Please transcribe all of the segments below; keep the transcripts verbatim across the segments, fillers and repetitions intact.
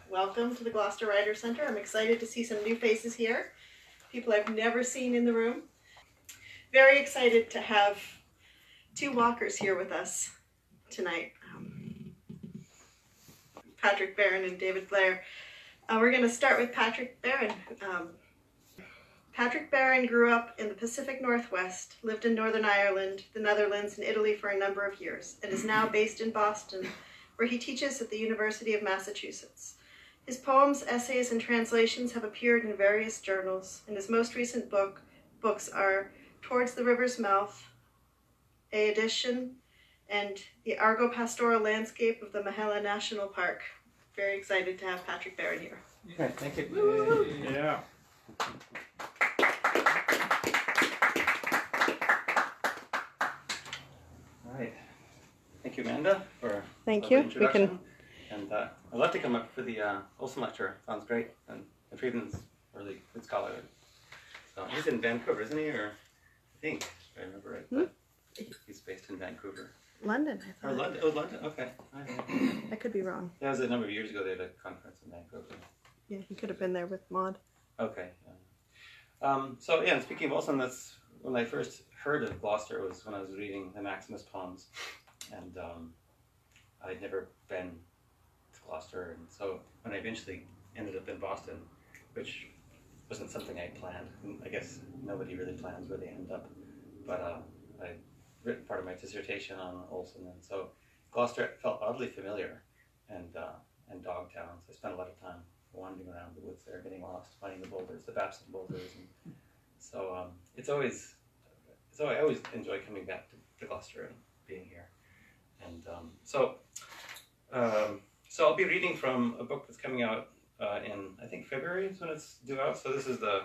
welcome to the Gloucester Writer Centre. I'm excited to see some new faces here, people I've never seen in the room. Very excited to have two walkers here with us tonight, um, Patrick Barron and David Blair. Uh, we're going to start with Patrick Barron. Um, Patrick Barron grew up in the Pacific Northwest, lived in Northern Ireland, the Netherlands, and Italy for a number of years, and is now based in Boston, where he teaches at the University of Massachusetts. His poems, essays, and translations have appeared in various journals, and his most recent book, books are Towards the River's Mouth, A Edition, and The Argo-Pastoral Landscape of the Mahela National Park. Very excited to have Patrick Barron here. Okay, thank you. Woo! Yeah. All right. Thank you, Amanda, for Thank the you. introduction. We can... And uh, I'd love to come up for the uh, Olson lecture. Sounds great. And Friedman's really good scholar. So he's in Vancouver, isn't he? Or I think, if I remember right. Hmm? He's based in Vancouver. London, I thought. Or London. Oh, London. Okay. I could be wrong. That was a number of years ago. They had a conference in Vancouver. Yeah, he could have been there with Maud. Okay. Um, so yeah, and speaking of Olson, that's when I first heard of Gloucester was when I was reading the Maximus poems, and um, I'd never been to Gloucester, and so when I eventually ended up in Boston, which wasn't something I planned. I guess nobody really plans where they end up, but uh, I'd written part of my dissertation on Olson, and so Gloucester felt oddly familiar, and uh, and Dogtown. So I spent a lot of time wandering around the woods there, getting lost, finding the boulders, the Babson boulders, and so um, it's always, so I always enjoy coming back to, to Gloucester and being here, and um, so um, so I'll be reading from a book that's coming out uh, in I think February is when it's due out. So this is the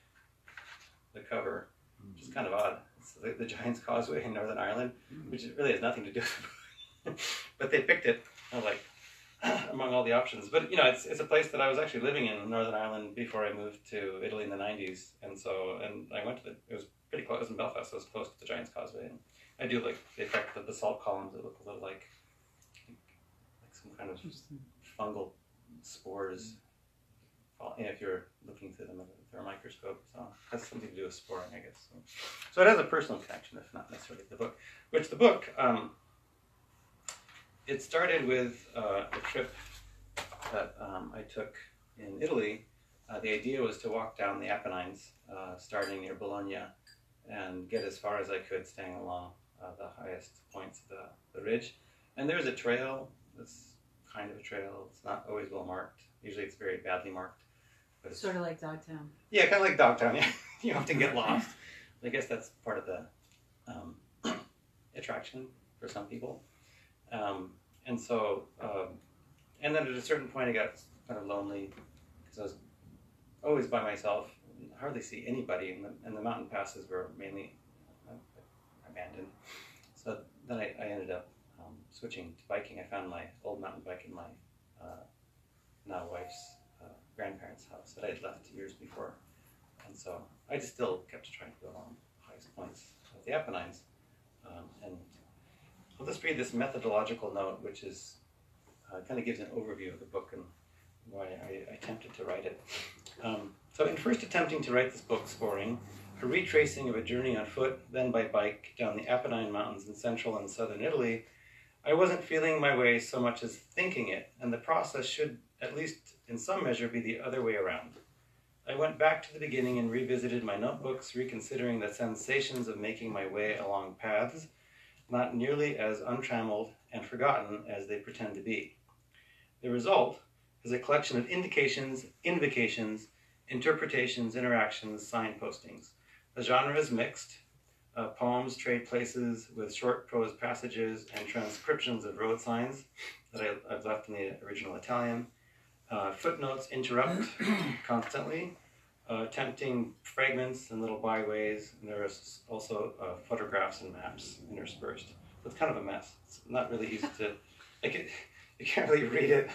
the cover, which is kind of odd. It's the, the Giant's Causeway in Northern Ireland, which really has nothing to do with it, but they picked it. I was like, among all the options, but you know, it's it's a place that I was actually living in Northern Ireland before I moved to Italy in the nineties, and so and I went to the, it was pretty close. It was in Belfast, so it was close to the Giant's Causeway, and I do like the effect of the salt columns that look a little like like some kind of fungal spores. If you're looking through them through a microscope, so it has something to do with sporing, I guess. So, so it has a personal connection, if not necessarily the book. Which the book. Um, It started with uh, a trip that um, I took in Italy. Uh, the idea was to walk down the Apennines, uh, starting near Bologna, and get as far as I could, staying along uh, the highest points of the, the ridge. And there's a trail that's kind of a trail. It's not always well marked. Usually it's very badly marked. But it's, sort of like Dogtown. Yeah, kind of like Dogtown. Yeah, you often get lost. I guess that's part of the um, attraction for some people. Um, and so, um, and then at a certain point I got kind of lonely because I was always by myself, hardly see anybody, and the, and the mountain passes were mainly uh, abandoned. So then I, I ended up um, switching to biking. I found my old mountain bike in my uh, now wife's uh, grandparents' house that I had left years before. And so I just still kept trying to go along the highest points of the Apennines. Um, and I'll just read this methodological note, which is uh, kind of gives an overview of the book and why I, I attempted to write it. Um, so in first attempting to write this book, Sporing, a retracing of a journey on foot, then by bike, down the Apennine Mountains in central and southern Italy, I wasn't feeling my way so much as thinking it, and the process should, at least in some measure, be the other way around. I went back to the beginning and revisited my notebooks, reconsidering the sensations of making my way along paths, not nearly as untrammeled and forgotten as they pretend to be. The result is a collection of indications, invocations, interpretations, interactions, signpostings. The genre is mixed, uh, poems trade places with short prose passages and transcriptions of road signs that I, I've left in the original Italian. Uh, footnotes interrupt constantly, uh, tempting fragments and little byways, and there are also uh, photographs and maps interspersed. So it's kind of a mess. It's not really easy to, like it, you can't really read it.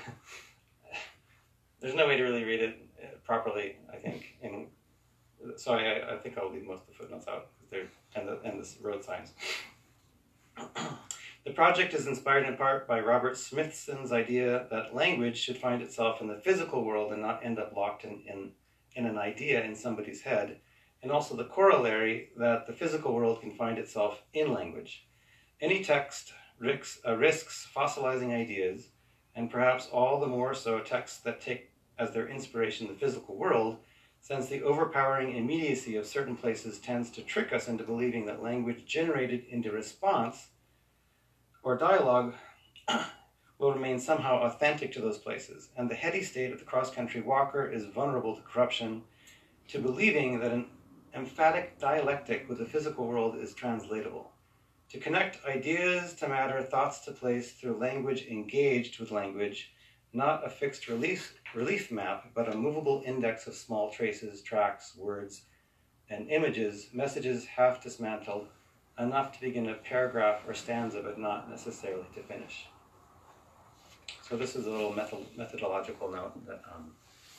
There's no way to really read it properly, I think. And so I, I think I'll leave most of the footnotes out, because they're, and the, and the road signs. The project is inspired in part by Robert Smithson's idea that language should find itself in the physical world and not end up locked in, in, in an idea in somebody's head, and also the corollary that the physical world can find itself in language. Any text risks, uh, risks fossilizing ideas, and perhaps all the more so texts that take as their inspiration the physical world, since the overpowering immediacy of certain places tends to trick us into believing that language generated into response or dialogue will remain somehow authentic to those places, and the heady state of the cross-country walker is vulnerable to corruption, to believing that an emphatic dialectic with the physical world is translatable. To connect ideas to matter, thoughts to place through language engaged with language, not a fixed relief, relief map, but a movable index of small traces, tracks, words, and images, messages half dismantled, enough to begin a paragraph or stanza, but not necessarily to finish. So this is a little method methodological note that um,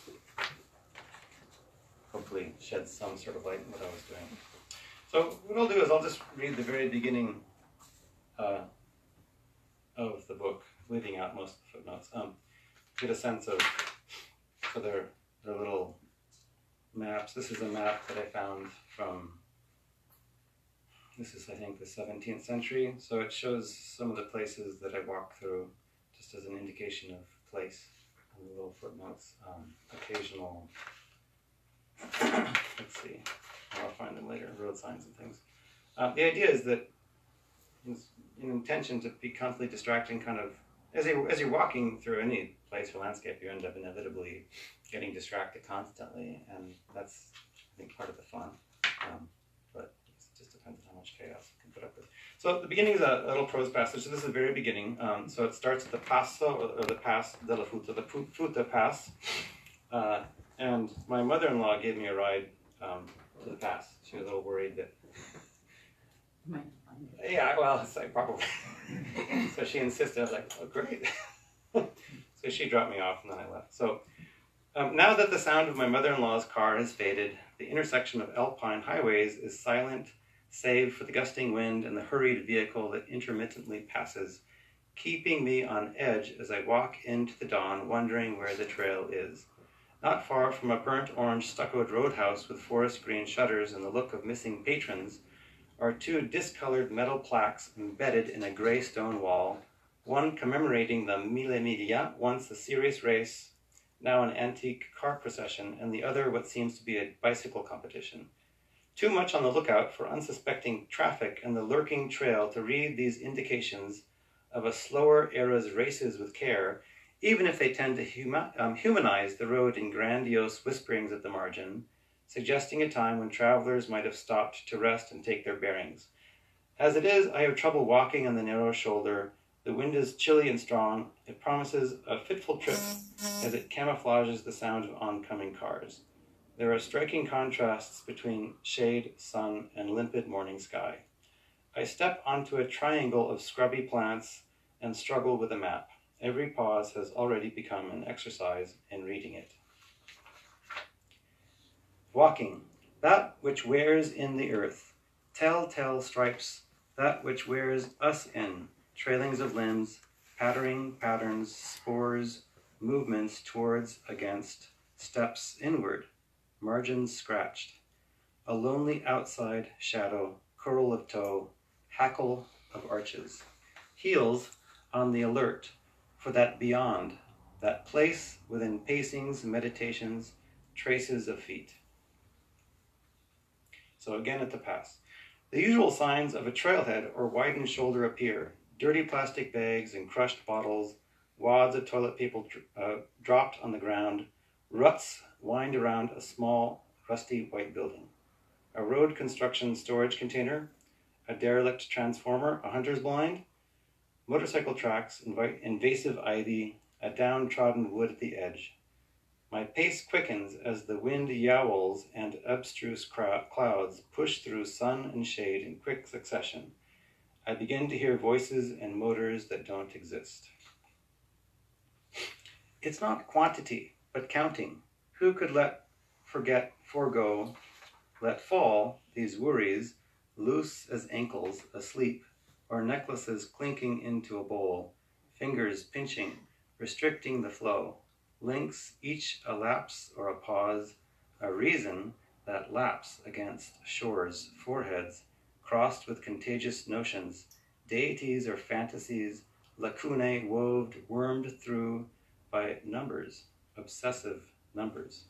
hopefully sheds some sort of light on what I was doing. So what I'll do is I'll just read the very beginning uh, of the book, leaving out most of the footnotes. Um, get a sense of, so they're, they're little maps. This is a map that I found from, this is I think the seventeenth century, so it shows some of the places that I walked through just as an indication of place, and the little footnotes, um, occasional, let's see, I'll find them later, road signs and things. Uh, the idea is that it's an intention to be constantly distracting, kind of, as, you, as you're walking through any place or landscape, you end up inevitably getting distracted constantly, and that's, I think, part of the fun. Um, but it just depends on how much chaos you can put up with. So the beginning is a, a little prose passage. So this is the very beginning. Um, so it starts at the Passo, or, or the Pass della Futa, the Futa Pass. Uh, and my mother-in-law gave me a ride um, to the pass. She was a little worried that... Yeah, well, it's like probably. So she insisted. I was like, oh, great. So she dropped me off, and then I left. So um, now that the sound of my mother-in-law's car has faded, the intersection of alpine highways is silent, save for the gusting wind and the hurried vehicle that intermittently passes, keeping me on edge as I walk into the dawn, wondering where the trail is. Not far from a burnt orange stuccoed roadhouse with forest green shutters and the look of missing patrons are two discolored metal plaques embedded in a gray stone wall, one commemorating the Mille Miglia, once a serious race, now an antique car procession, and the other what seems to be a bicycle competition. Too much on the lookout for unsuspecting traffic and the lurking trail to read these indications of a slower era's races with care, even if they tend to huma um, humanize the road in grandiose whisperings at the margin, suggesting a time when travelers might have stopped to rest and take their bearings. As it is, I have trouble walking on the narrow shoulder. The wind is chilly and strong. It promises a fitful trip as it camouflages the sound of oncoming cars. There are striking contrasts between shade, sun, and limpid morning sky. I step onto a triangle of scrubby plants and struggle with a map. Every pause has already become an exercise in reading it. Walking, that which wears in the earth, telltale stripes, that which wears us in, trailings of limbs, pattering patterns, spores, movements towards, against, steps inward, margins scratched, a lonely outside shadow, curl of toe, hackle of arches, heels on the alert for that beyond, that place within pacings, meditations, traces of feet. So again at the pass. The usual signs of a trailhead or widened shoulder appear. Dirty plastic bags and crushed bottles, wads of toilet paper uh, dropped on the ground, ruts wind around a small, rusty white building. A road construction storage container, a derelict transformer, a hunter's blind, motorcycle tracks, inv invasive ivy, a downtrodden wood at the edge. My pace quickens as the wind yowls and abstruse clouds push through sun and shade in quick succession. I begin to hear voices and motors that don't exist. It's not quantity, but counting. Who could let forget, forego, let fall these worries, loose as ankles asleep, or necklaces clinking into a bowl, fingers pinching, restricting the flow, links each a lapse or a pause, a reason that laps against shores, foreheads, crossed with contagious notions, deities or fantasies, lacunae woved, wormed through by numbers, obsessive numbers.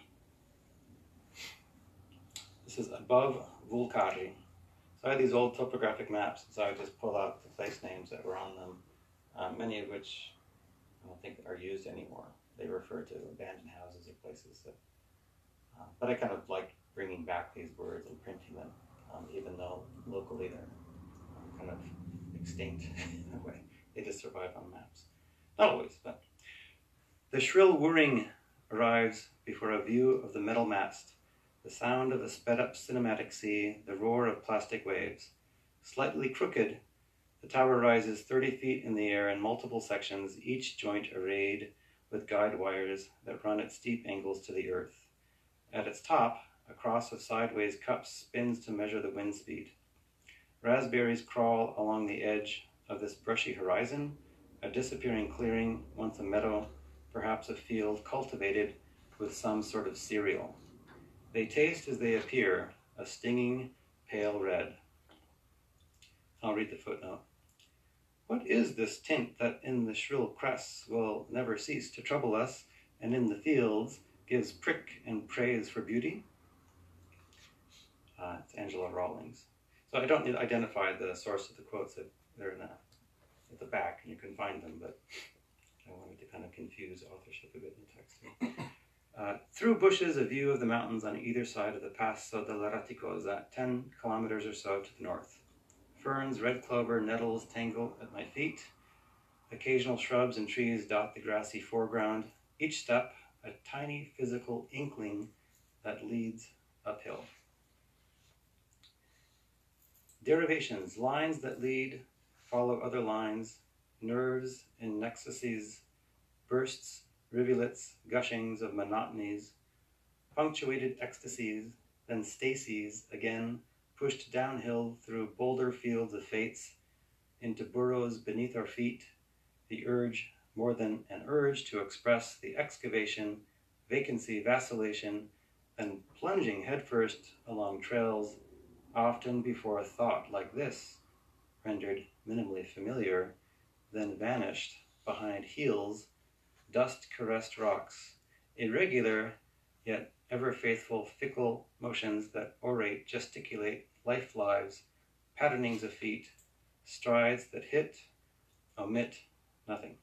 This is above Vulcari. So I had these old topographic maps, so I would just pull out the place names that were on them, uh, many of which I don't think are used anymore. They refer to abandoned houses or places that, um, but I kind of like bringing back these words and printing them, um, even though locally they're um, kind of extinct in a way. They just survive on maps. Not always, but. The shrill whirring arrives before a view of the metal mast, the sound of a sped-up cinematic sea, the roar of plastic waves. Slightly crooked, the tower rises thirty feet in the air in multiple sections, each joint arrayed with guide wires that run at steep angles to the earth. At its top, a cross of sideways cups spins to measure the wind speed. Raspberries crawl along the edge of this brushy horizon, a disappearing clearing, once a meadow, perhaps a field cultivated with some sort of cereal. They taste as they appear, a stinging pale red. I'll read the footnote. What is this tint that in the shrill crests will never cease to trouble us, and in the fields gives prick and praise for beauty? Uh, it's Angela Rawlings. So I don't need to identify the source of the quotes. They're in the, at the back, and you can find them, but I wanted to kind of confuse authorship a bit in the text. Uh, through bushes, a view of the mountains on either side of the Passo del Raticosa, ten kilometers or so to the north. Ferns, red clover, nettles tangle at my feet. Occasional shrubs and trees dot the grassy foreground. Each step, a tiny physical inkling that leads uphill. Derivations, lines that lead, follow other lines, nerves in nexuses, bursts, rivulets, gushings of monotonies, punctuated ecstasies, then stacies again, pushed downhill through boulder fields of fates, into burrows beneath our feet, the urge, more than an urge to express the excavation, vacancy, vacillation, then plunging headfirst along trails, often before a thought like this, rendered minimally familiar, then vanished behind heels, dust-caressed rocks, irregular, yet ever-faithful, fickle motions that orate, gesticulate, life lives, patternings of feet, strides that hit, omit nothing.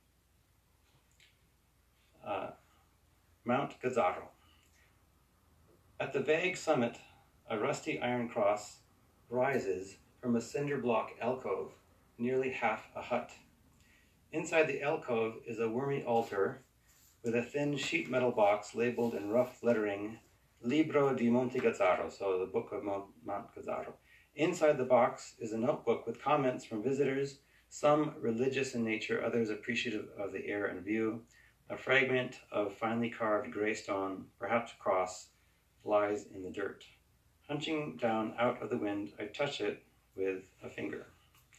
Uh, Mount Gazzaro. At the vague summit, a rusty iron cross rises from a cinder block alcove, nearly half a hut. Inside the alcove is a wormy altar with a thin sheet metal box labeled in rough lettering, Libro di Monte Gazzaro, so the Book of Mount Gazzaro. Inside the box is a notebook with comments from visitors, some religious in nature, others appreciative of the air and view. A fragment of finely carved gray stone, perhaps a cross, lies in the dirt. Hunching down out of the wind, I touch it with a finger.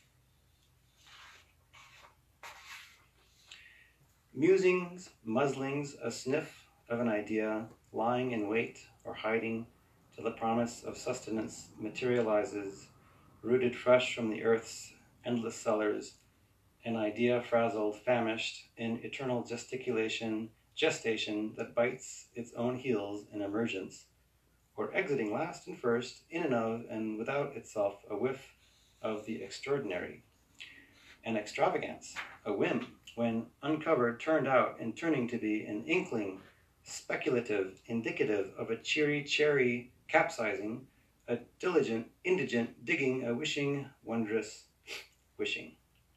Musings, muzzlings, a sniff of an idea, lying in wait or hiding till the promise of sustenance materializes, rooted fresh from the earth's endless cellars, an idea frazzled, famished in eternal gesticulation, gestation that bites its own heels in emergence, or exiting last and first, in and of and without itself a whiff of the extraordinary. An extravagance, a whim, when uncovered, turned out, and turning to be an inkling, speculative, indicative of a cheery cherry capsizing, a diligent, indigent digging, a wishing, wondrous wishing.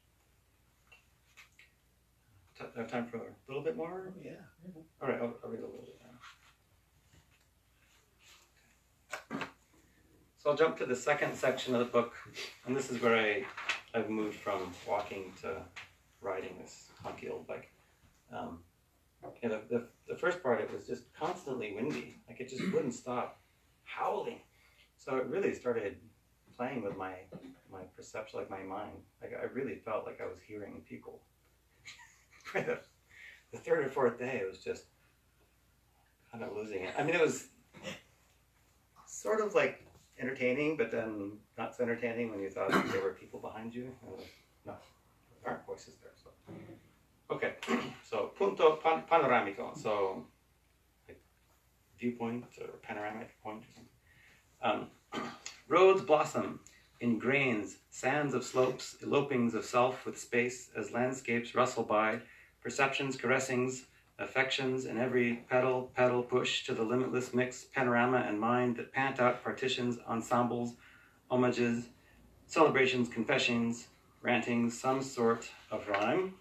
T- have time for a little bit more? Yeah. All right, I'll, I'll read a little bit now. So I'll jump to the second section of the book, and this is where I, I've moved from walking to riding this funky old bike. Um, yeah, the, the, the first part, it was just constantly windy. Like, it just wouldn't stop howling. So it really started playing with my my perception, like my mind. Like I really felt like I was hearing people. For the, the third or fourth day, it was just kind of losing it. I mean, it was sort of like entertaining, but then not so entertaining when you thought there were people behind you. Uh, no, there aren't voices there. So okay, so punto pan- panoramico. So like viewpoint or panoramic point or something. Um, roads blossom in grains, sands of slopes, elopings of self with space as landscapes rustle by, perceptions, caressings, affections in every pedal, pedal push to the limitless mix, panorama and mind that pant out partitions, ensembles, homages, celebrations, confessions, rantings, some sort of rhyme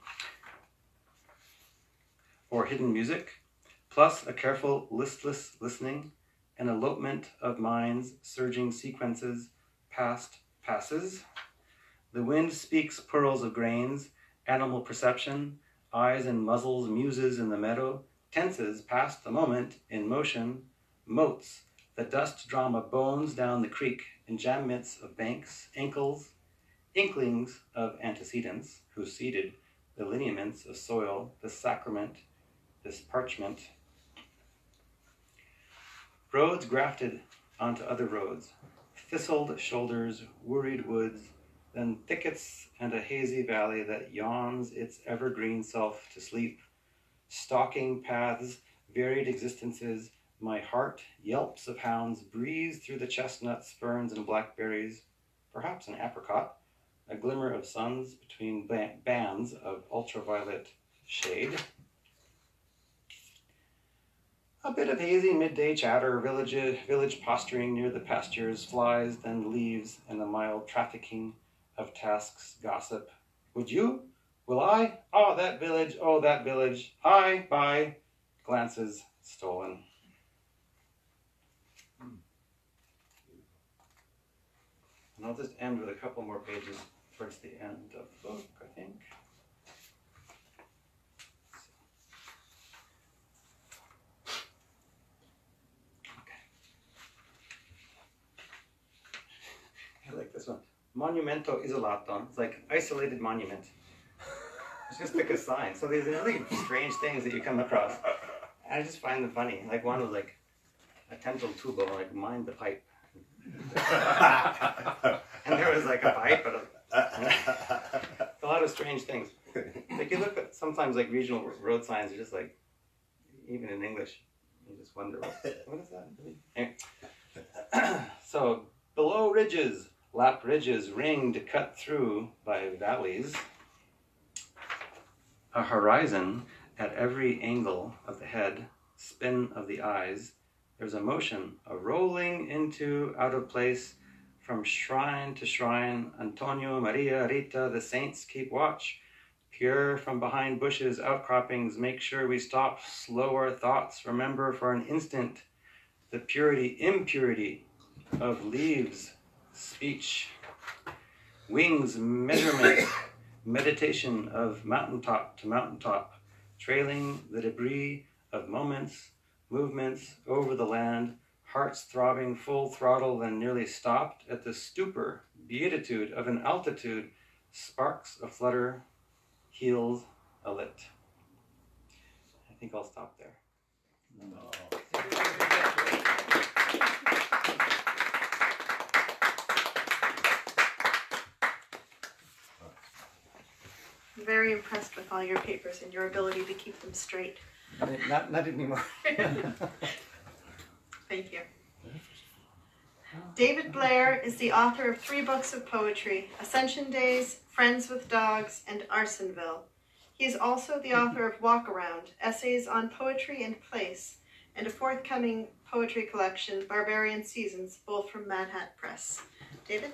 or hidden music, plus a careful, listless listening, an elopement of minds, surging sequences, past passes. The wind speaks pearls of grains, animal perception, eyes and muzzles, muses in the meadow, tenses past the moment in motion, motes, the dust drama bones down the creek in jam mitts of banks, ankles, inklings of antecedents who seeded the lineaments of soil, this sacrament, this parchment. Roads grafted onto other roads, thistled shoulders, worried woods, then thickets and a hazy valley that yawns its evergreen self to sleep. Stalking paths, varied existences, my heart, yelps of hounds, breeze through the chestnuts, ferns, and blackberries, perhaps an apricot, a glimmer of suns between ba- bands of ultraviolet shade. A bit of hazy midday chatter, village, village posturing near the pastures, flies, then leaves, and the mild trafficking of tasks, gossip. Would you? Will I? Oh, that village, oh, that village. Hi, bye. Glances stolen. And I'll just end with a couple more pages towards the end of the book, I think. I like this one. Monumento isolato. It's like isolated monument. It's just like a sign. So there's really strange things that you come across. I just find them funny. Like one was like a tental tubo, like mind the pipe. And there was like a pipe, but a, a lot of strange things. Like you look at sometimes like regional road signs, are just like, even in English, you just wonder what, what is that? Anyway. So below ridges, lap ridges ringed, cut through by valleys. A horizon at every angle of the head, spin of the eyes. There's a motion, a rolling into, out of place, from shrine to shrine. Antonio, Maria, Rita, the saints keep watch. Pure from behind bushes, outcroppings, make sure we stop, slow our thoughts, remember for an instant the purity, impurity of leaves, speech, wings, measurement, meditation of mountaintop to mountaintop, trailing the debris of moments, movements over the land, hearts throbbing full throttle, then nearly stopped at the stupor, beatitude of an altitude, sparks aflutter, heels alit. I think I'll stop there. Oh. I'm very impressed with all your papers and your ability to keep them straight. Not, not anymore. Thank you. David Blair is the author of three books of poetry, Ascension Days, Friends with Dogs, and Arsonville. He is also the author of Walk Around, Essays on Poetry and Place, and a forthcoming poetry collection, Barbarian Seasons, both from Mad Hat Press. David?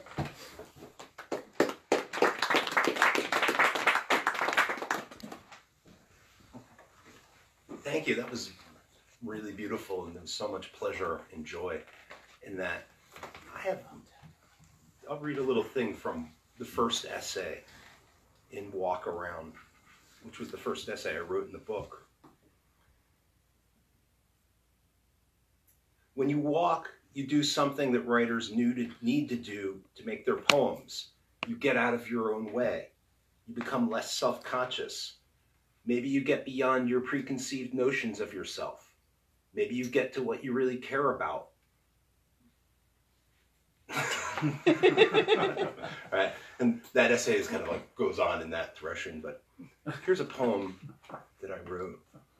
Thank you. That was really beautiful, and there was so much pleasure and joy in that. I have, I'll read a little thing from the first essay in Walk Around, which was the first essay I wrote in the book. When you walk, you do something that writers knew to, need to do to make their poems. You get out of your own way. You become less self-conscious. Maybe you get beyond your preconceived notions of yourself. Maybe you get to what you really care about. Right? And that essay is kind of like goes on in that direction, but here's a poem that I wrote.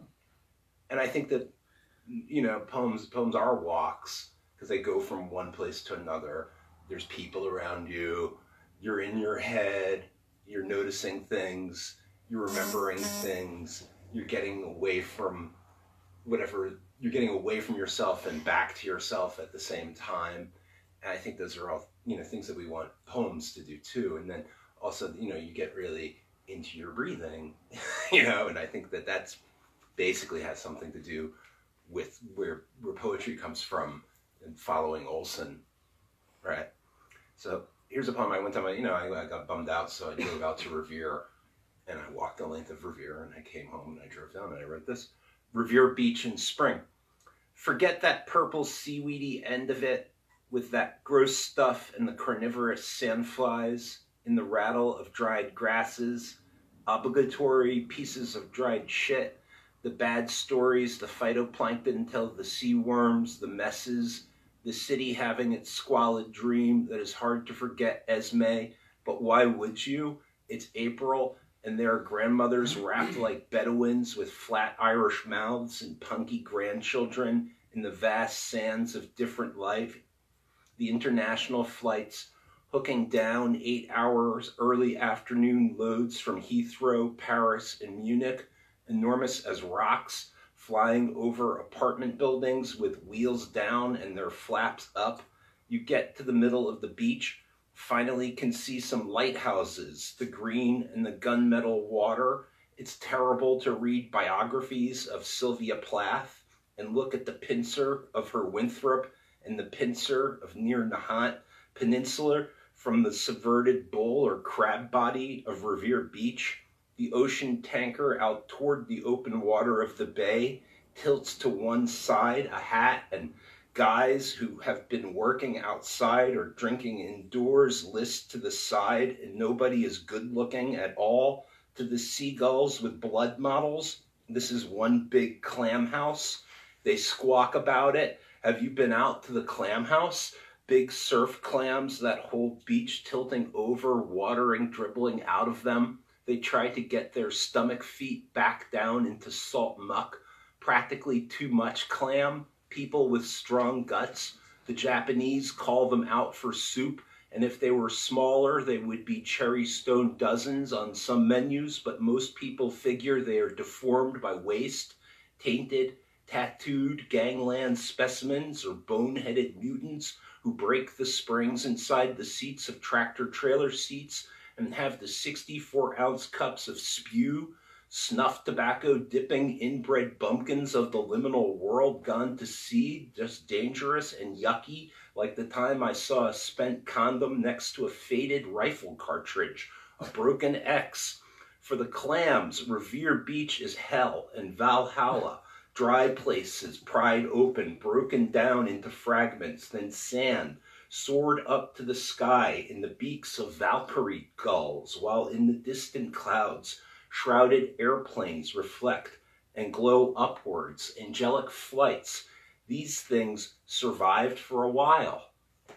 And I think that, you know, poems poems are walks because they go from one place to another. There's people around you. You're in your head. You're noticing things. You're remembering things. You're getting away from whatever. You're getting away from yourself and back to yourself at the same time. And I think those are all, you know, things that we want poems to do too. And then also, you know, you get really into your breathing, you know, and I think that that's basically has something to do with where, where poetry comes from and following Olson, right? So here's a poem. I went to my, you know, I, I got bummed out, so I drove out to Revere, and I walked the length of Revere, and I came home, and I drove down, and I wrote this. Revere Beach in spring. Forget that purple seaweedy end of it with that gross stuff and the carnivorous sandflies in the rattle of dried grasses, obligatory pieces of dried shit, the bad stories, the phytoplankton tell the sea worms, the messes, the city having its squalid dream that is hard to forget, Esme, but why would you? It's April, and there are grandmothers wrapped like Bedouins with flat Irish mouths and punky grandchildren in the vast sands of different life. The international flights hooking down eight hours early afternoon loads from Heathrow, Paris, and Munich, enormous as rocks, flying over apartment buildings with wheels down and their flaps up. You get to the middle of the beach, finally can see some lighthouses, the green and the gunmetal water. It's terrible to read biographies of Sylvia Plath and look at the pincer of her Winthrop and the pincer of near Nahant Peninsula from the subverted bull or crab body of Revere Beach. The ocean tanker out toward the open water of the bay tilts to one side, a hat, and guys who have been working outside or drinking indoors list to the side, and nobody is good looking at all. To the seagulls with blood models, this is one big clam house. They squawk about it. Have you been out to the clam house? Big surf clams, that whole beach tilting over, watering, dribbling out of them. They try to get their stomach feet back down into salt muck. Practically too much clam. People with strong guts. The Japanese call them out for soup, and if they were smaller, they would be cherry stone dozens on some menus, but most people figure they are deformed by waste, tainted, tattooed gangland specimens or bone-headed mutants who break the springs inside the seats of tractor-trailer seats and have the sixty-four ounce cups of spew, snuff tobacco dipping inbred bumpkins of the liminal world gone to seed, just dangerous and yucky, like the time I saw a spent condom next to a faded rifle cartridge, a broken X. For the clams, Revere Beach is hell and Valhalla, dry places pried open, broken down into fragments, then sand, soared up to the sky in the beaks of Valkyrie gulls, while in the distant clouds, shrouded airplanes reflect and glow upwards, angelic flights. These things survived for a while.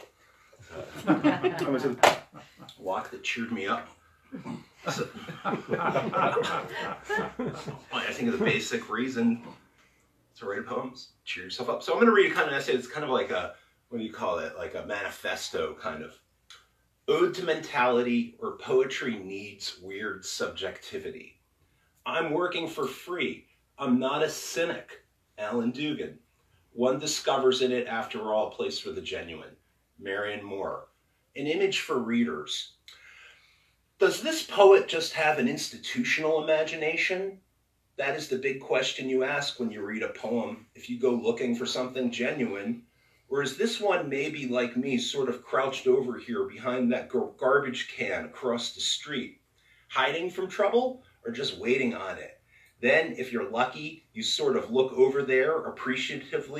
It was a walk that cheered me up. So, I think of the basic reason to write poems, cheer yourself up. So I'm going to read a kind of essay. It's kind of like a, what do you call it? Like a manifesto kind of. Ode to mentality, or poetry needs weird subjectivity. I'm working for free. I'm not a cynic. Alan Dugan. One discovers in it, after all, a place for the genuine. Marion Moore. An image for readers. Does this poet just have an institutional imagination? That is the big question you ask when you read a poem if you go looking for something genuine. Or is this one maybe like me, sort of crouched over here behind that garbage can across the street, hiding from trouble or just waiting on it? Then, if you're lucky, you sort of look over there appreciatively,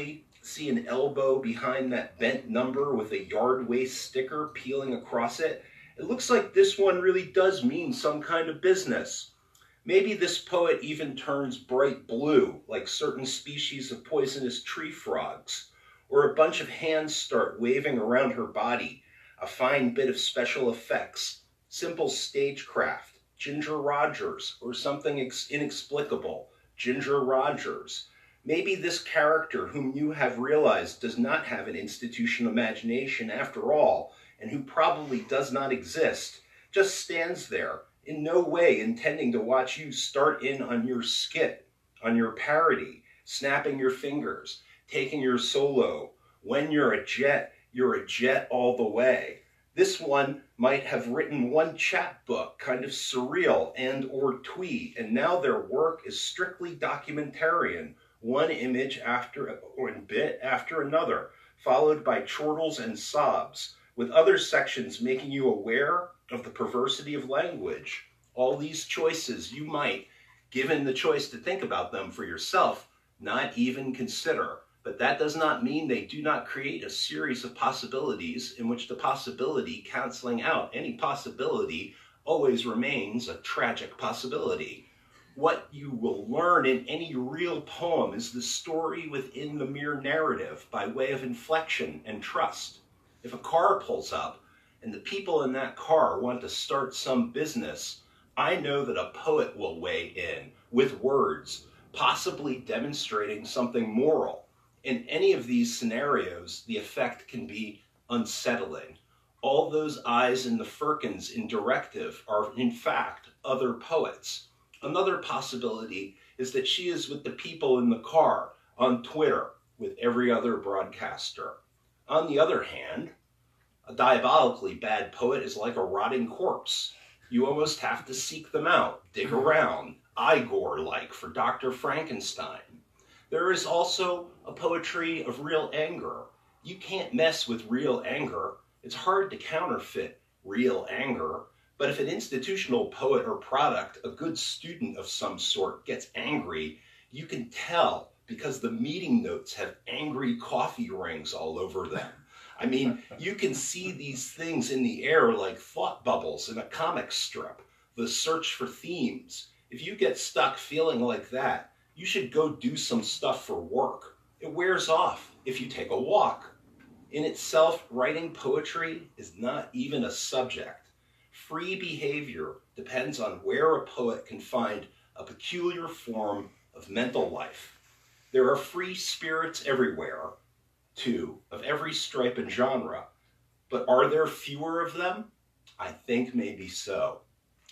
See an elbow behind that bent number with a yard waste sticker peeling across it? It looks like this one really does mean some kind of business. Maybe this poet even turns bright blue, like certain species of poisonous tree frogs, or a bunch of hands start waving around her body, a fine bit of special effects, simple stagecraft, Ginger Rogers, or something inexplicable, Ginger Rogers. Maybe this character whom you have realized does not have an institutional imagination after all, and who probably does not exist, just stands there, in no way intending to watch you start in on your skit, on your parody, snapping your fingers, taking your solo. When you're a jet, you're a jet all the way. This one might have written one chapbook, kind of surreal and or twee, and now their work is strictly documentarian, one image after or a bit after another, followed by chortles and sobs, with other sections making you aware of the perversity of language. All these choices you might, given the choice to think about them for yourself, not even consider. But that does not mean they do not create a series of possibilities in which the possibility canceling out any possibility always remains a tragic possibility. What you will learn in any real poem is the story within the mere narrative by way of inflection and trust. If a car pulls up and the people in that car want to start some business, I know that a poet will weigh in with words, possibly demonstrating something moral. In any of these scenarios, the effect can be unsettling. All those eyes in the firkins in Directive are, in fact, other poets. Another possibility is that she is with the people in the car, on Twitter, with every other broadcaster. On the other hand, a diabolically bad poet is like a rotting corpse. You almost have to seek them out, dig around, Igor-like for Doctor Frankenstein. There is also a poetry of real anger. You can't mess with real anger. It's hard to counterfeit real anger. But if an institutional poet or product, a good student of some sort, gets angry, you can tell because the meeting notes have angry coffee rings all over them. I mean, you can see these things in the air like thought bubbles in a comic strip, the search for themes. If you get stuck feeling like that, you should go do some stuff for work. It wears off if you take a walk. In itself, writing poetry is not even a subject. Free behavior depends on where a poet can find a peculiar form of mental life. There are free spirits everywhere, too, of every stripe and genre. But are there fewer of them? I think maybe so.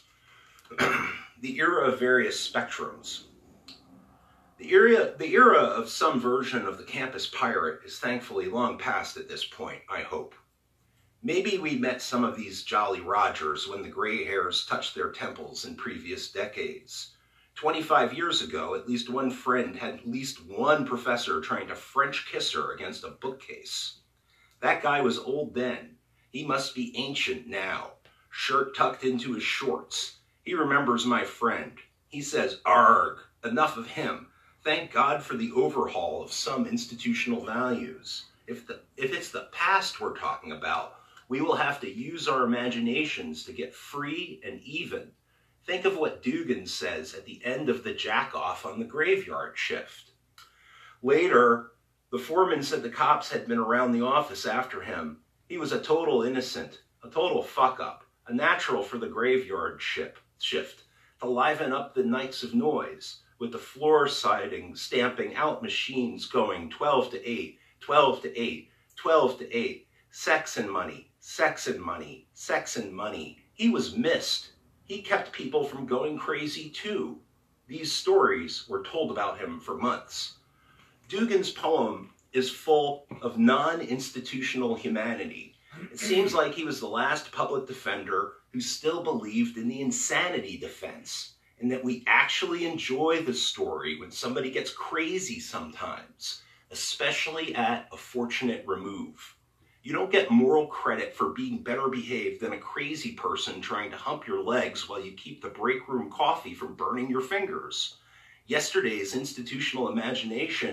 The era of various spectrums. The era, the era of some version of the campus pirate is thankfully long past at this point, I hope. Maybe we met some of these Jolly Rogers when the gray hairs touched their temples in previous decades. twenty-five years ago, at least one friend had at least one professor trying to French kiss her against a bookcase. That guy was old then. He must be ancient now, shirt tucked into his shorts. He remembers my friend. He says, "Arg, enough of him. Thank God for the overhaul of some institutional values. If, the, if it's the past we're talking about, we will have to use our imaginations to get free and even. Think of what Dugan says at the end of the jack-off on the graveyard shift." Later, the foreman said the cops had been around the office after him. He was a total innocent, a total fuck-up, a natural for the graveyard ship, shift, to liven up the nights of noise, with the floor siding stamping out machines going twelve to eight, twelve to eight, twelve to eight, sex and money, sex and money, sex and money. He was missed. He kept people from going crazy too. These stories were told about him for months. Dugan's poem is full of non-institutional humanity. It seems like he was the last public defender who still believed in the insanity defense, and that we actually enjoy the story when somebody gets crazy sometimes, especially at a fortunate remove. You don't get moral credit for being better behaved than a crazy person trying to hump your legs while you keep the break room coffee from burning your fingers. Yesterday's institutional imagination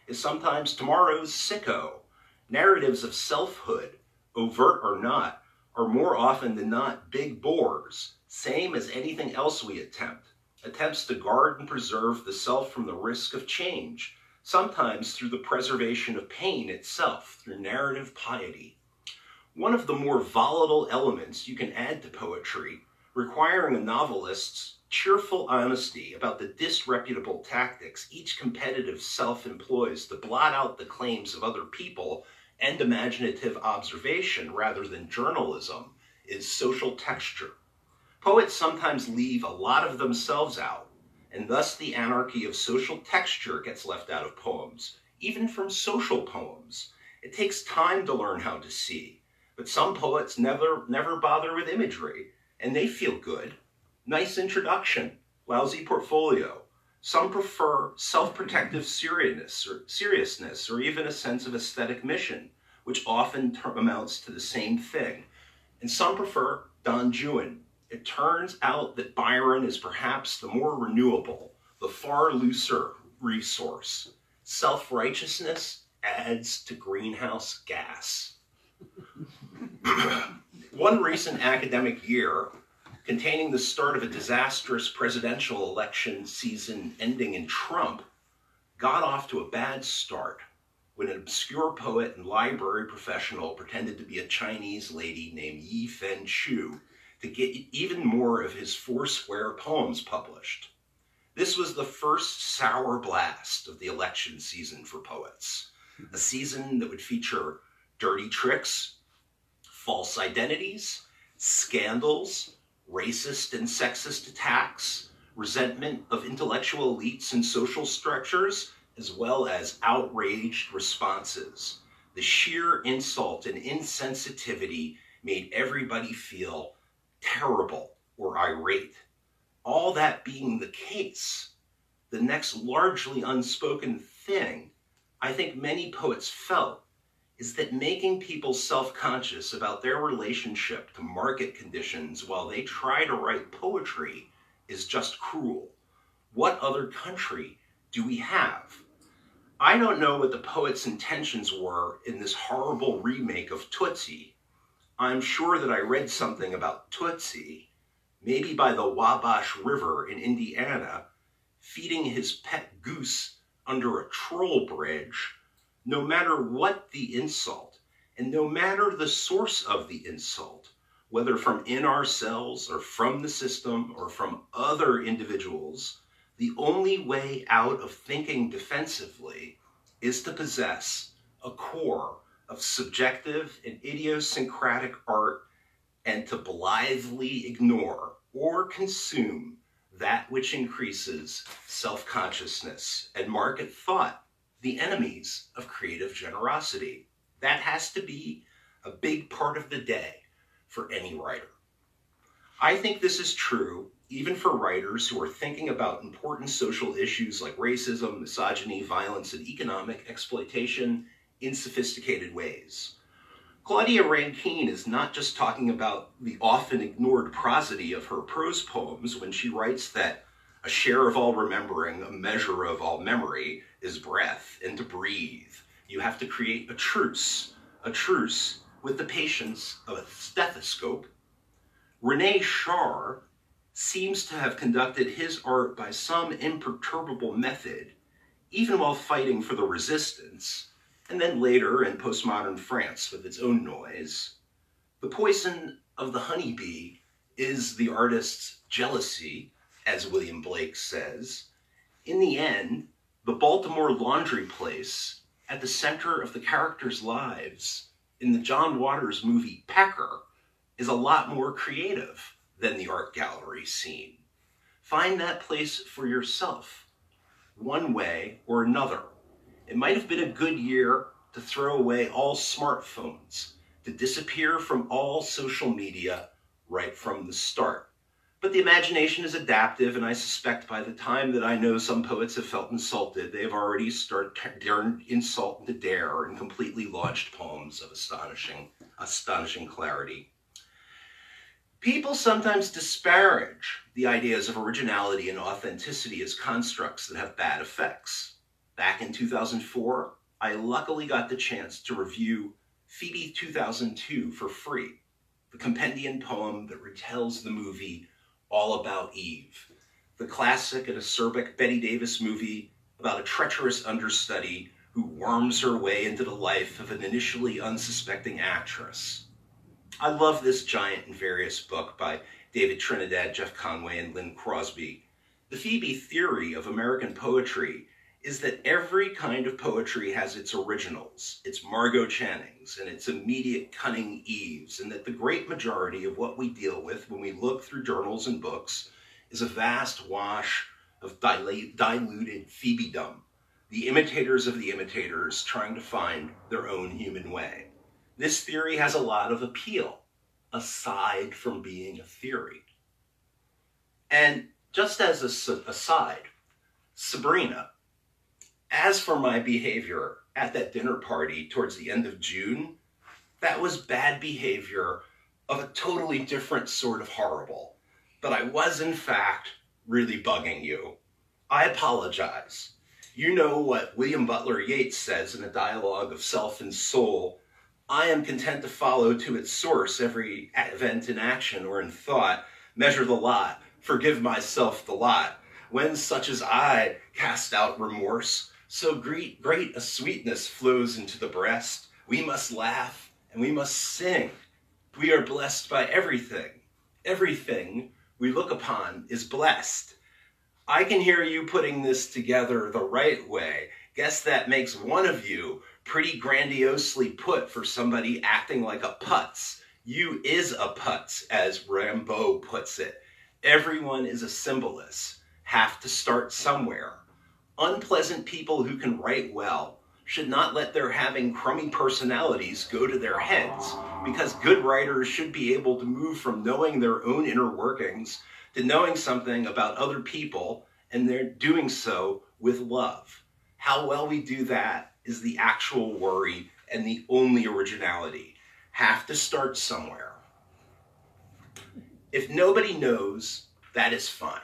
is sometimes tomorrow's sicko. Narratives of selfhood, overt or not, are more often than not big bores, same as anything else we attempt. Attempts to guard and preserve the self from the risk of change, sometimes through the preservation of pain itself, through narrative piety. One of the more volatile elements you can add to poetry, requiring a novelist's cheerful honesty about the disreputable tactics each competitive self employs to blot out the claims of other people and imaginative observation rather than journalism, is social texture. Poets sometimes leave a lot of themselves out, and thus the anarchy of social texture gets left out of poems, even from social poems. It takes time to learn how to see, but some poets never, never bother with imagery, and they feel good. Nice introduction, lousy portfolio. Some prefer self-protective seriousness or, seriousness or even a sense of aesthetic mission, which often amounts to the same thing. And some prefer Don Juan. It turns out that Byron is perhaps the more renewable, the far looser resource. Self-righteousness adds to greenhouse gas. One recent academic year, containing the start of a disastrous presidential election season ending in Trump, got off to a bad start when an obscure poet and library professional pretended to be a Chinese lady named Yi-Fen Chu to get even more of his Foursquare poems published. This was the first sour blast of the election season for poets, a season that would feature dirty tricks, false identities, scandals, racist and sexist attacks, resentment of intellectual elites and social structures, as well as outraged responses. The sheer insult and insensitivity made everybody feel terrible or irate. All that being the case, the next largely unspoken thing I think many poets felt is that making people self-conscious about their relationship to market conditions while they try to write poetry is just cruel. What other country do we have? I don't know what the poet's intentions were in this horrible remake of Tootsie. I'm sure that I read something about Tootsie, maybe by the Wabash River in Indiana, feeding his pet goose under a troll bridge. No matter what the insult, and no matter the source of the insult, whether from in ourselves or from the system or from other individuals, the only way out of thinking defensively is to possess a core of subjective and idiosyncratic art and to blithely ignore or consume that which increases self-consciousness and market thought, the enemies of creative generosity. That has to be a big part of the day for any writer. I think this is true even for writers who are thinking about important social issues like racism, misogyny, violence, and economic exploitation in sophisticated ways. Claudia Rankine is not just talking about the often ignored prosody of her prose poems when she writes that a share of all remembering, a measure of all memory, is breath, and to breathe, you have to create a truce, a truce with the patience of a stethoscope. René Char seems to have conducted his art by some imperturbable method, even while fighting for the resistance, and then later in postmodern France with its own noise. The poison of the honeybee is the artist's jealousy, as William Blake says. In the end, the Baltimore laundry place at the center of the characters' lives in the John Waters movie Pecker is a lot more creative than the art gallery scene. Find that place for yourself, one way or another. It might have been a good year to throw away all smartphones, to disappear from all social media right from the start. But the imagination is adaptive, and I suspect by the time that I know some poets have felt insulted, they've already started turned insult into dare and completely launched poems of astonishing, astonishing clarity. People sometimes disparage the ideas of originality and authenticity as constructs that have bad effects. Back in two thousand four, I luckily got the chance to review Phoebe two thousand two for free, the compendium poem that retells the movie All About Eve, the classic and acerbic Bette Davis movie about a treacherous understudy who worms her way into the life of an initially unsuspecting actress. I love this giant and various book by David Trinidad, Jeff Conway, and Lynn Crosby. The Phoebe theory of American poetry is that every kind of poetry has its originals, its Margot Channings, and its immediate cunning Eves, and that the great majority of what we deal with when we look through journals and books is a vast wash of dilate, diluted Phoebedom, the imitators of the imitators trying to find their own human way. This theory has a lot of appeal, aside from being a theory. And just as an aside, Sabrina, as for my behavior at that dinner party towards the end of June, that was bad behavior of a totally different sort of horrible. But I was, in fact, really bugging you. I apologize. You know what William Butler Yeats says in a dialogue of self and soul: I am content to follow to its source every event in action or in thought, measure the lot, forgive myself the lot. When such as I cast out remorse, so great, great a sweetness flows into the breast. We must laugh and we must sing. We are blessed by everything. Everything we look upon is blessed. I can hear you putting this together the right way. Guess that makes one of you pretty grandiosely put for somebody acting like a putz. You is a putz, as Rimbaud puts it. Everyone is a symbolist. Have to start somewhere. Unpleasant people who can write well should not let their having crummy personalities go to their heads, because good writers should be able to move from knowing their own inner workings to knowing something about other people, and they're doing so with love. How well we do that is the actual worry and the only originality. Have to start somewhere. If nobody knows, that is fine.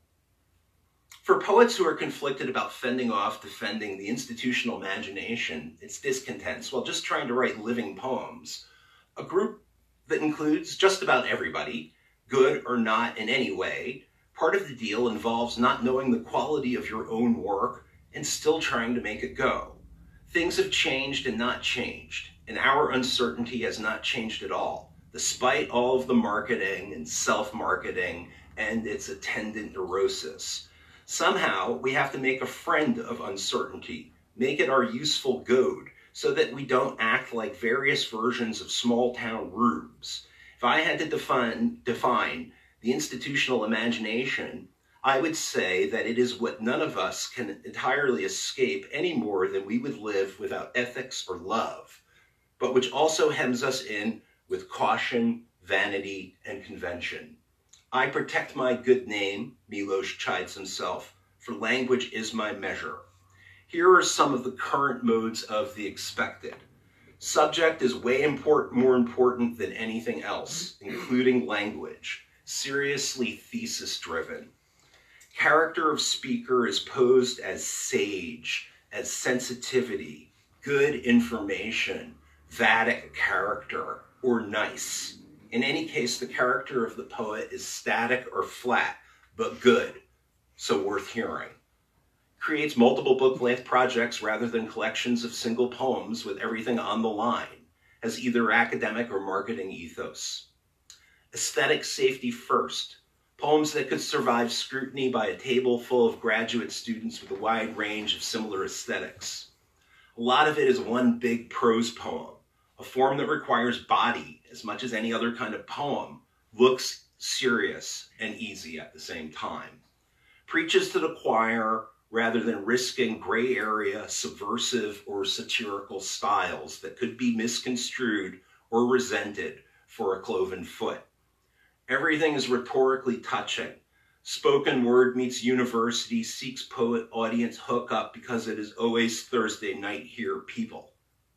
For poets who are conflicted about fending off defending the institutional imagination, its discontents, while just trying to write living poems, a group that includes just about everybody, good or not in any way, part of the deal involves not knowing the quality of your own work and still trying to make it go. Things have changed and not changed, and our uncertainty has not changed at all, despite all of the marketing and self-marketing and its attendant neurosis. Somehow, we have to make a friend of uncertainty, make it our useful goad, so that we don't act like various versions of small-town rubes. If I had to define, define the institutional imagination, I would say that it is what none of us can entirely escape any more than we would live without ethics or love, but which also hems us in with caution, vanity, and convention. I protect my good name, Milos chides himself, for language is my measure. Here are some of the current modes of the expected. Subject is way import, more important than anything else, including language, seriously thesis-driven. Character of speaker is posed as sage, as sensitivity, good information, Vedic character, or nice. In any case, the character of the poet is static or flat, but good, so worth hearing. Creates multiple book-length projects rather than collections of single poems with everything on the line, has either academic or marketing ethos. Aesthetic safety first. Poems that could survive scrutiny by a table full of graduate students with a wide range of similar aesthetics. A lot of it is one big prose poem, a form that requires body as much as any other kind of poem, looks serious and easy at the same time. Preaches to the choir rather than risking gray area, subversive, or satirical styles that could be misconstrued or resented for a cloven foot. Everything is rhetorically touching. Spoken word meets university, seeks poet audience hookup because it is always Thursday night here, people.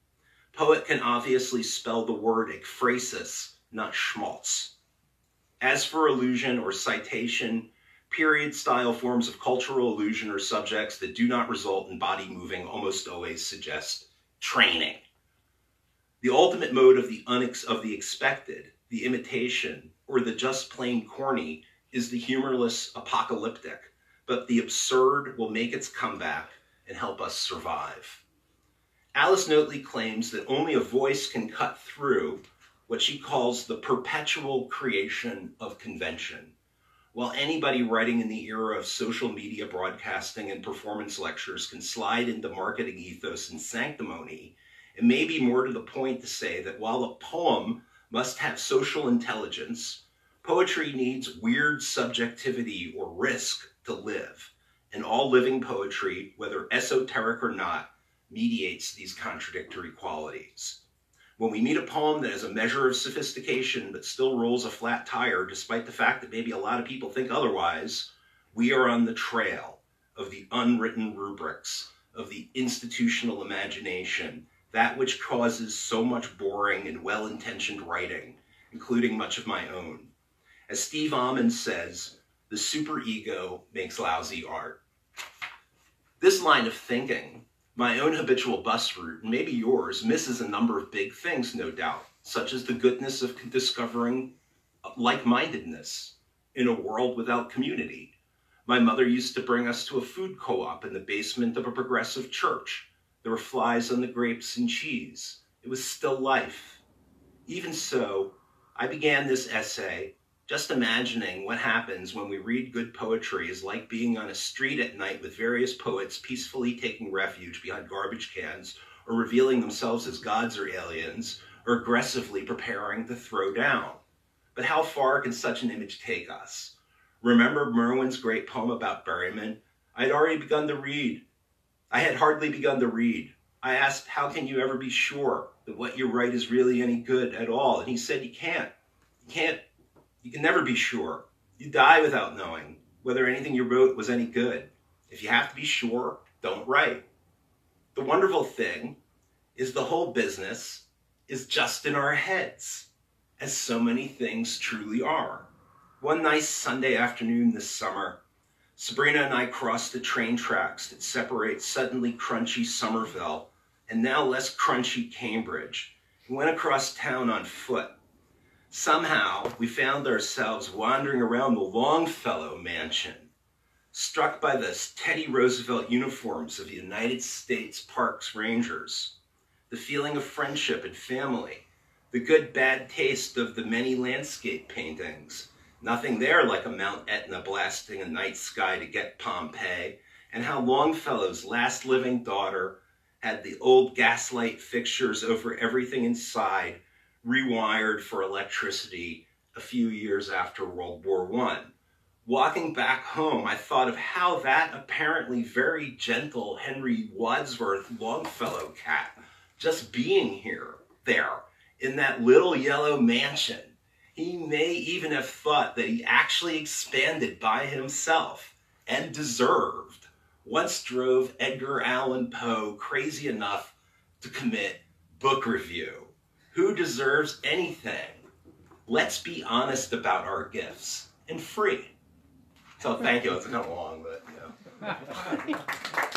Poet can obviously spell the word ekphrasis, not schmaltz. As for allusion or citation, period-style forms of cultural illusion or subjects that do not result in body moving almost always suggest training. The ultimate mode of the, unex of the expected, the imitation, or the just plain corny is the humorless apocalyptic, but the absurd will make its comeback and help us survive. Alice Notley claims that only a voice can cut through what she calls the perpetual creation of convention. While anybody writing in the era of social media broadcasting and performance lectures can slide into marketing ethos and sanctimony, it may be more to the point to say that while a poem must have social intelligence, poetry needs weird subjectivity or risk to live, and all living poetry, whether esoteric or not, mediates these contradictory qualities. When we meet a poem that has a measure of sophistication but still rolls a flat tire, despite the fact that maybe a lot of people think otherwise, we are on the trail of the unwritten rubrics, of the institutional imagination, that which causes so much boring and well-intentioned writing, including much of my own. As Steve Almond says, the superego makes lousy art. This line of thinking, my own habitual bus route, and maybe yours, misses a number of big things, no doubt, such as the goodness of discovering like-mindedness in a world without community. My mother used to bring us to a food co-op in the basement of a progressive church. There were flies on the grapes and cheese. It was still life. Even so, I began this essay just imagining what happens when we read good poetry is like being on a street at night with various poets peacefully taking refuge behind garbage cans or revealing themselves as gods or aliens or aggressively preparing to throw down. But how far can such an image take us? Remember Merwin's great poem about Berryman? I had already begun to read. I had hardly begun to read. I asked, how can you ever be sure that what you write is really any good at all? And he said, you can't. You can't. You can never be sure. You die without knowing whether anything you wrote was any good. If you have to be sure, don't write. The wonderful thing is the whole business is just in our heads, as so many things truly are. One nice Sunday afternoon this summer, Sabrina and I crossed the train tracks that separate suddenly crunchy Somerville and now less crunchy Cambridge, and went across town on foot. Somehow, we found ourselves wandering around the Longfellow mansion, struck by the Teddy Roosevelt uniforms of the United States Parks Rangers, the feeling of friendship and family, the good bad taste of the many landscape paintings, nothing there like a Mount Etna blasting a night sky to get Pompeii, and how Longfellow's last living daughter had the old gaslight fixtures over everything inside rewired for electricity a few years after World War One. Walking back home, I thought of how that apparently very gentle Henry Wadsworth Longfellow cat, just being here, there, in that little yellow mansion, he may even have thought that he actually expanded by himself and deserved, once drove Edgar Allan Poe crazy enough to commit book review. Who deserves anything? Let's be honest about our gifts and free. So thank you. It's kind of long, but you know.